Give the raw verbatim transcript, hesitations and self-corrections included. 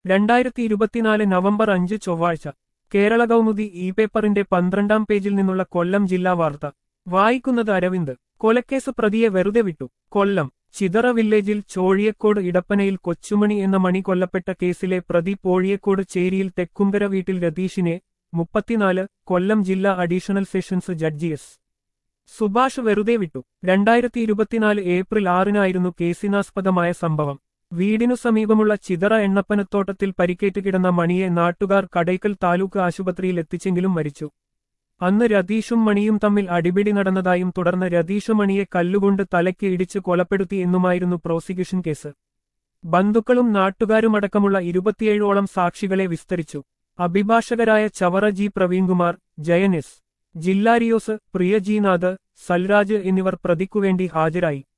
രണ്ടായിരത്തി ഇരുപത്തിനാല് നവംബർ അഞ്ച് ചൊവ്വാഴ്ച കേരള കൗമുദി ഇ പേപ്പറിന്റെ പന്ത്രണ്ടാം പേജിൽ നിന്നുള്ള കൊല്ലം ജില്ലാ വാർത്ത വായിക്കുന്നത് അരവിന്ദ്. കൊലക്കേസ് പ്രതിയെ വെറുതെ വിട്ടു. കൊല്ലം ചിതറ വില്ലേജിൽ ചോഴിയക്കോട് ഇടപ്പനയിൽ കൊച്ചുമണി എന്ന മണി കൊല്ലപ്പെട്ട കേസിലെ പ്രതി പോഴിയക്കോട് ചേരിയിൽ തെക്കുംകര വീട്ടിൽ രതീഷിനെ മുപ്പത്തിനാല് കൊല്ലം ജില്ലാ additional sessions judge S Subhash വെറുതെ വിട്ടു. രണ്ടായിരത്തി ഇരുപത്തിനാല് ഏപ്രിൽ ആറിനായിരുന്നു കേസിനാസ്പദമായ സംഭവം. വീടിനു സമീപമുള്ള ചിതറ എണ്ണപ്പനത്തോട്ടത്തിൽ പരിക്കേറ്റ് കിടന്ന മണിയെ നാട്ടുകാർ കടയ്ക്കൽ താലൂക്ക് ആശുപത്രിയിൽ എത്തിച്ചെങ്കിലും മരിച്ചു. അന്ന് രതീഷും മണിയും തമ്മിൽ അടിപിടി നടന്നതായും തുടർന്ന് രതീഷ് മണിയെ കല്ലുകൊണ്ട് തലയ്ക്ക് ഇടിച്ച് കൊലപ്പെടുത്തി എന്നുമായിരുന്നു പ്രോസിക്യൂഷൻ കേസ്. ബന്ധുക്കളും നാട്ടുകാരുമടക്കമുള്ള ഇരുപത്തിയേഴോളം സാക്ഷികളെ വിസ്തരിച്ചു. അഭിഭാഷകരായ ചവറ ജി പ്രവീൺകുമാർ, ജയൻ എസ് ജില്ലാരിയോസ്, പ്രിയ ജി നാഥ്, സൽരാജ് എന്നിവർ പ്രതിക്കുവേണ്ടി ഹാജരായി.